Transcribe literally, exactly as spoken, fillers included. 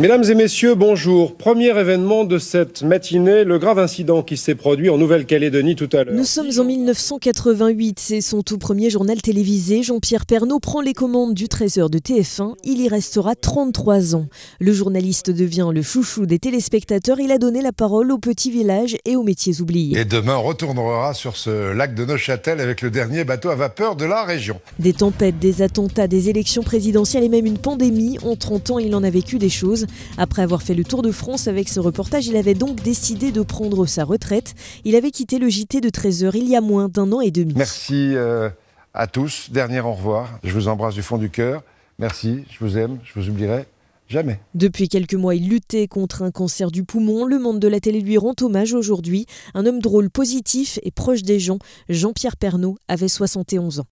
Mesdames et messieurs, bonjour. Premier événement de cette matinée, le grave incident qui s'est produit en Nouvelle-Calédonie tout à l'heure. Nous sommes en mille neuf cent quatre-vingt-huit, c'est son tout premier journal télévisé. Jean-Pierre Pernaut prend les commandes du treize heures de T F un. Il y restera trente-trois ans. Le journaliste devient le chouchou des téléspectateurs. Il a donné la parole aux petits villages et aux métiers oubliés. Et demain, on retournera sur ce lac de Neuchâtel avec le dernier bateau à vapeur de la région. Des tempêtes, des attentats, des élections présidentielles et même une pandémie. En trente ans, il en a vécu des choses. Après avoir fait le tour de France avec ce reportage, il avait donc décidé de prendre sa retraite. Il avait quitté le J T de treize heures il y a moins d'un an et demi. Merci euh, à tous. Dernier au revoir. Je vous embrasse du fond du cœur. Merci, je vous aime, je vous oublierai jamais. Depuis quelques mois, il luttait contre un cancer du poumon. Le monde de la télé lui rend hommage aujourd'hui. Un homme drôle, positif et proche des gens. Jean-Pierre Pernaut avait soixante et onze ans.